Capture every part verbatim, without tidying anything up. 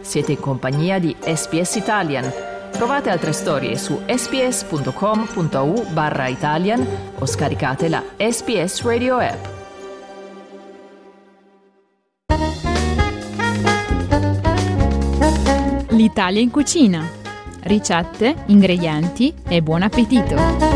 Siete in compagnia di S B S Italian. Trovate altre storie su sbs.com.au barra Italian o scaricate la S B S Radio app. L'Italia in cucina. Ricette, ingredienti e buon appetito!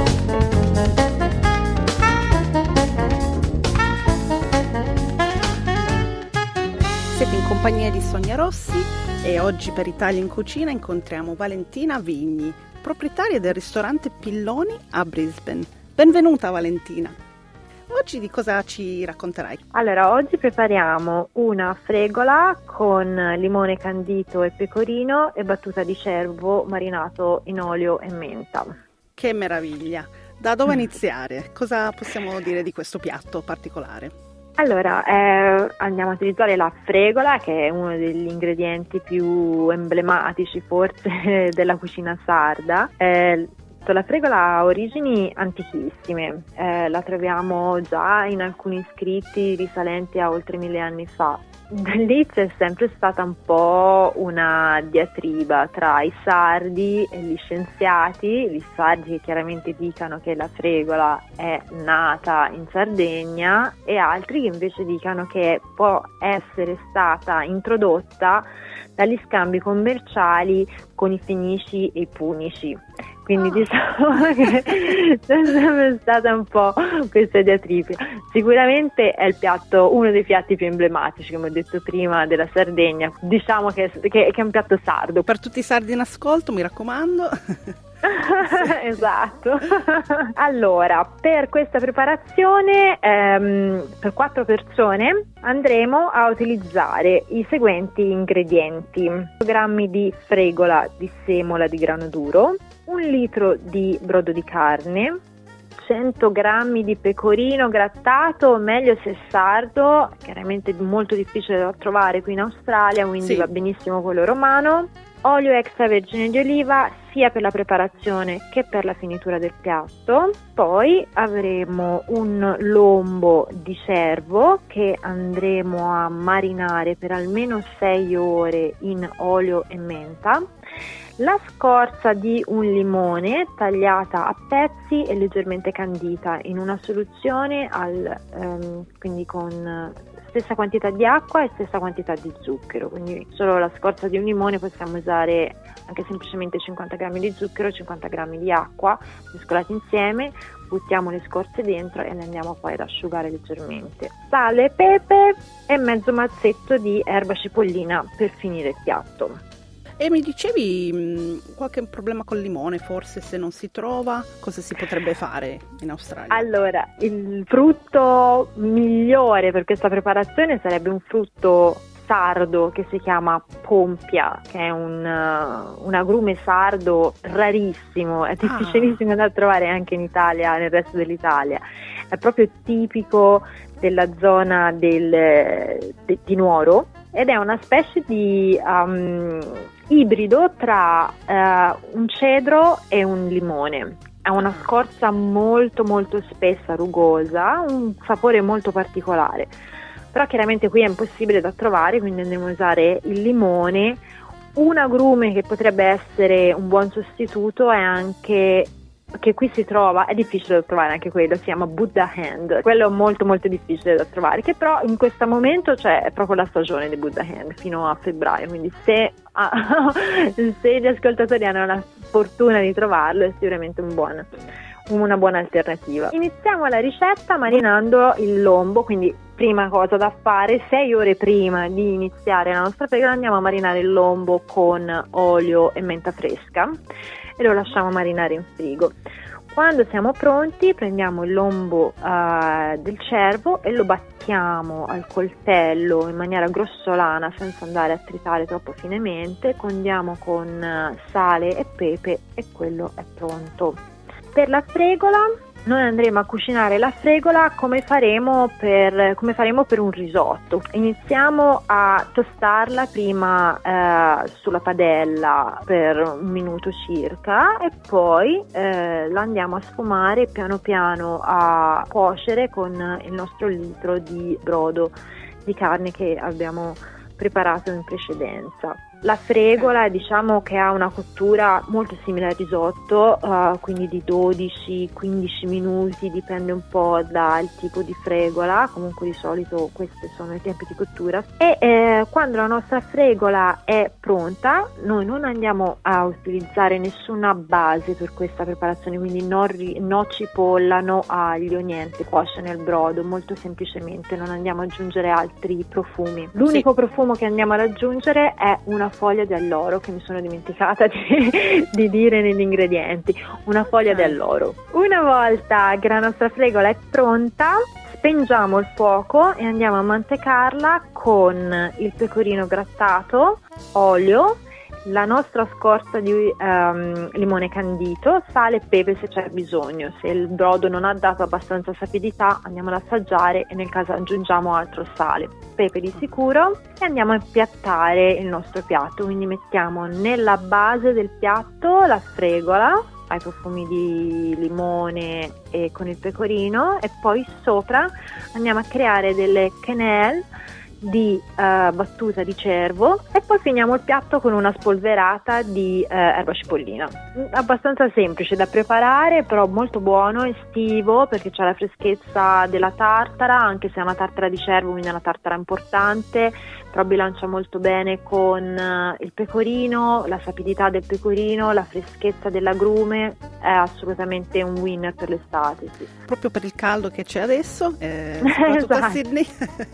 Siete in compagnia di Sonia Rossi e oggi per Italia in Cucina incontriamo Valentina Vigni, proprietaria del ristorante Pilloni a Brisbane. Benvenuta Valentina. Oggi di cosa ci racconterai? Allora, oggi prepariamo una fregola con limone candito e pecorino e battuta di cervo marinato in olio e menta. Che meraviglia! Da dove iniziare? Cosa possiamo dire di questo piatto particolare? Allora, eh, andiamo a utilizzare la fregola, che è uno degli ingredienti più emblematici forse della cucina sarda. Eh, La fregola ha origini antichissime, eh, la troviamo già in alcuni scritti risalenti a oltre mille anni fa. Da lì c'è sempre stata un po' una diatriba tra i sardi e gli scienziati, gli sardi che chiaramente dicano che la fregola è nata in Sardegna e altri che invece dicano che può essere stata introdotta dagli scambi commerciali con i fenici e i punici. Quindi oh. diciamo che c'è sempre stata un po' questa diatriba. Sicuramente è il piatto, uno dei piatti più emblematici, come ho detto prima, della Sardegna. Diciamo che, che, che è un piatto sardo. Per tutti i sardi in ascolto, mi raccomando. Esatto. Allora, per questa preparazione, ehm, per quattro persone, andremo a utilizzare i seguenti ingredienti: cento grammi di fregola di semola di grano duro, un litro di brodo di carne, cento grammi di pecorino grattato, meglio se sardo, chiaramente molto difficile da trovare qui in Australia, quindi sì, va benissimo quello romano, olio extravergine di oliva sia per la preparazione che per la finitura del piatto. Poi avremo un lombo di cervo che andremo a marinare per almeno sei ore in olio e menta, la scorza di un limone tagliata a pezzi e leggermente candita in una soluzione al, ehm, quindi con stessa quantità di acqua e stessa quantità di zucchero, quindi solo la scorza di un limone, possiamo usare anche semplicemente cinquanta grammi di zucchero, cinquanta grammi di acqua mescolati insieme, buttiamo le scorze dentro e le andiamo poi ad asciugare leggermente. Sale, pepe e mezzo mazzetto di erba cipollina per finire il piatto. E mi dicevi mh, qualche problema col limone, forse se non si trova, cosa si potrebbe fare in Australia? Allora, il frutto migliore per questa preparazione sarebbe un frutto sardo che si chiama pompia, che è un, uh, un agrume sardo rarissimo, è difficilissimo ah. da trovare anche in Italia, nel resto dell'Italia. È proprio tipico della zona del, de, di Nuoro ed è una specie di um, ibrido tra uh, un cedro e un limone. Ha una scorza molto molto spessa, rugosa, un sapore molto particolare. Però chiaramente qui è impossibile da trovare, quindi andremo a usare il limone. Un agrume che potrebbe essere un buon sostituto è anche, che qui si trova, è difficile da trovare anche quello, si chiama Buddha Hand. Quello è molto molto difficile da trovare, che però in questo momento cioè, è proprio la stagione di Buddha Hand, fino a febbraio, quindi se, ah, se gli ascoltatori hanno la fortuna di trovarlo è sicuramente un buon, una buona alternativa. Iniziamo la ricetta marinando il lombo, quindi prima cosa da fare, sei ore prima di iniziare la nostra fregola andiamo a marinare il lombo con olio e menta fresca e lo lasciamo marinare in frigo. Quando siamo pronti prendiamo il lombo uh, del cervo e lo battiamo al coltello in maniera grossolana senza andare a tritare troppo finemente, condiamo con uh, sale e pepe e quello è pronto. Per la fregola noi andremo a cucinare la fregola come faremo per, come faremo per un risotto. Iniziamo a tostarla prima eh, sulla padella per un minuto circa e poi eh, la andiamo a sfumare piano piano a cuocere con il nostro litro di brodo di carne che abbiamo preparato in precedenza. La fregola diciamo che ha una cottura molto simile al risotto, uh, quindi di dodici quindici minuti, dipende un po' dal tipo di fregola, comunque di solito questi sono i tempi di cottura. E eh, quando la nostra fregola è pronta, noi non andiamo a utilizzare nessuna base per questa preparazione, quindi non, ri- non cipolla, no aglio, niente, cuoce nel brodo, molto semplicemente, non andiamo ad aggiungere altri profumi. L'unico sì. profumo che andiamo ad aggiungere è una foglia di alloro, che mi sono dimenticata di, di dire negli ingredienti, una foglia di alloro. Una volta che la nostra fregola è pronta, spengiamo il fuoco e andiamo a mantecarla con il pecorino grattato, olio, la nostra scorza di um, limone candito, sale e pepe se c'è bisogno. Se il brodo non ha dato abbastanza sapidità, andiamo ad assaggiare e nel caso aggiungiamo altro sale, pepe di sicuro, e andiamo a impiattare il nostro piatto. Quindi mettiamo nella base del piatto la fregola ai profumi di limone e con il pecorino, e poi sopra andiamo a creare delle quenelle di uh, battuta di cervo, e poi finiamo il piatto con una spolverata di uh, erba cipollina. Abbastanza semplice da preparare, però molto buono, estivo, perché c'è la freschezza della tartara, anche se è una tartara di cervo, quindi è una tartara importante, però bilancia molto bene con uh, il pecorino, la sapidità del pecorino, la freschezza dell'agrume. È assolutamente un winner per l'estate, sì. Proprio per il caldo che c'è adesso, eh, soprattutto esatto. a Sydney.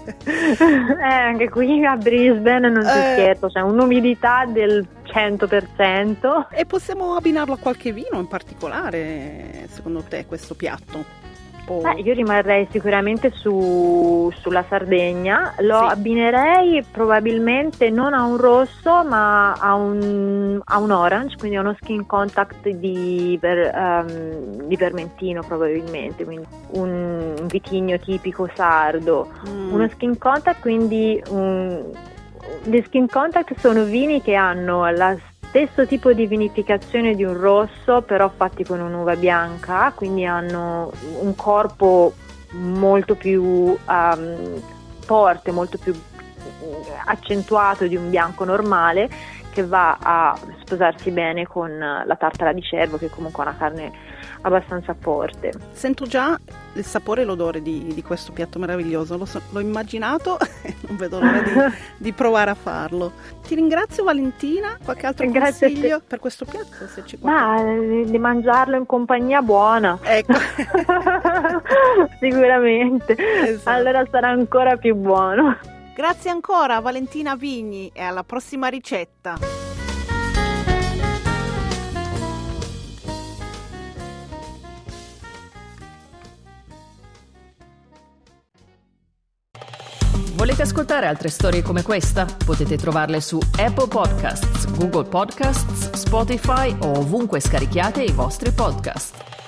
Eh, anche qui a Brisbane non si eh, scherza, c'è un'umidità del cento per cento. E possiamo abbinarlo a qualche vino in particolare, secondo te, questo piatto? O... Beh, io rimarrei sicuramente su, sulla Sardegna, lo sì. abbinerei probabilmente non a un rosso ma a un, a un orange, quindi a uno skin contact di, ver, um, di vermentino probabilmente, quindi un, un vitigno tipico sardo, mm. uno skin contact, quindi un, gli skin contact sono vini che hanno la stesso tipo di vinificazione di un rosso, però fatti con un'uva bianca, quindi hanno un corpo molto più um, forte, molto più accentuato di un bianco normale, che va a sposarsi bene con la tartara di cervo, che comunque ha una carne abbastanza forte. Sento già il sapore e l'odore di, di questo piatto meraviglioso, l'ho, l'ho immaginato e non vedo l'ora di, di provare a farlo. Ti ringrazio Valentina, qualche altro Grazie consiglio per questo piatto? Se ci Ma di mangiarlo in compagnia buona. Ecco. Sicuramente. Esatto. Allora sarà ancora più buono. Grazie ancora Valentina Vigni e alla prossima ricetta. Volete ascoltare altre storie come questa? Potete trovarle su Apple Podcasts, Google Podcasts, Spotify o ovunque scarichiate i vostri podcast.